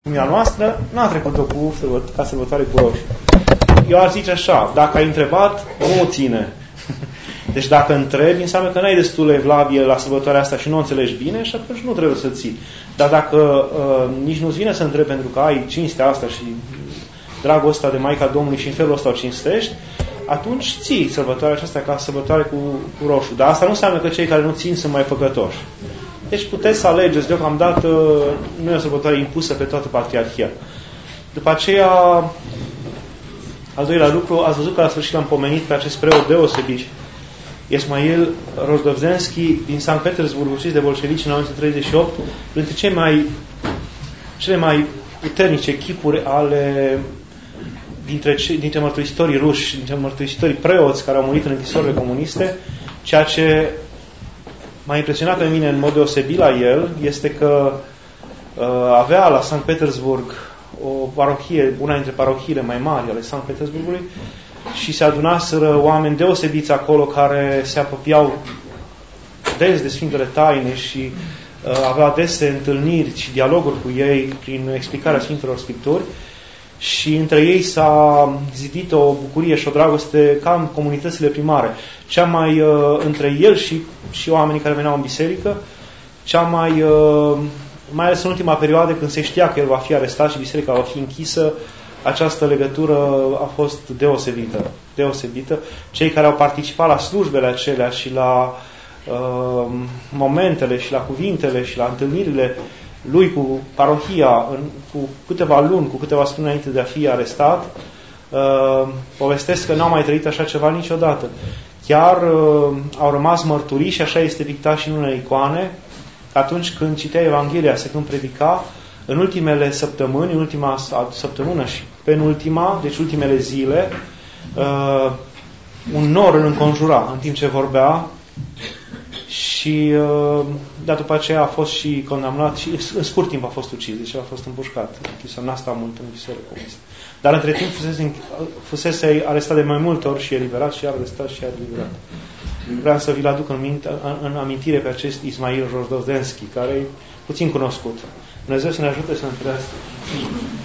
lumea noastră n-a trecut-o ca sărbătoare cu roșu. Eu ar zice așa, dacă ai întrebat, nu o ține. Deci dacă întrebi, înseamnă că n-ai destulă evlavie la sărbătoarea asta și nu o înțelegi bine și atunci nu trebuie să ții. Dar dacă nici nu-ți vine să întrebi pentru că ai cinstea asta și dragul ăsta de Maica Domnului și în felul ăsta o cinstești, atunci ții sărbătoarea aceasta ca sărbătoare cu roșu. Dar asta nu înseamnă că cei care nu țin sunt mai păcătoși. Deci puteți să alegeți, deocamdată nu e o sărbătoare impusă pe toată patriarhia. După aceea, al doilea lucru, ați văzut că la sfârșit am pomenit pe acest preot deosebit, Ismail Rozdovzenski din Sankt Petersburg, ucis de bolșevici în 1938, printre cele mai puternice chipuri dintre mărturisitori ruși, dintre mărturisitori preoți care au murit în închisorile comuniste. Ceea ce m-a impresionat pe mine în mod deosebit la el este că avea la Sankt Petersburg o parohie, una dintre parohiile mai mari ale Sankt Petersburgului, și se adunaseră oameni deosebiți acolo care se apropiau des de Sfintele Taine și avea adese întâlniri și dialoguri cu ei prin explicarea Sfintelor Scripturi și între ei s-a zidit o bucurie și o dragoste ca în comunitățile primare. Cea mai între el și oamenii care veneau în biserică, cea mai ales în ultima perioadă când se știa că el va fi arestat și biserica va fi închisă, această legătură a fost deosebită. Cei care au participat la slujbele acelea și la momentele și la cuvintele și la întâlnirile lui cu parohia cu câteva luni, cu câteva săptămâni înainte de a fi arestat, povestesc că n-au mai trăit așa ceva niciodată. Chiar au rămas mărturii și așa este pictat și în unele icoane, atunci când citea Evanghelia, când predica, în ultimele săptămâni, în ultima săptămână și penultima, deci ultimele zile, un nor îl înconjura în timp ce vorbea și după aceea a fost și condamnat și în scurt timp a fost ucis, deci a fost împușcat. N-a stat mult în închisoare comunistă. Dar între timp fusese arestat de mai multe ori și eliberat și arestat și eliberat. Vreau să vi-l aduc în amintire pe acest Ismail Rozdovzenski, care e puțin cunoscut. Dumnezeu să ne ajute să ne trăiască.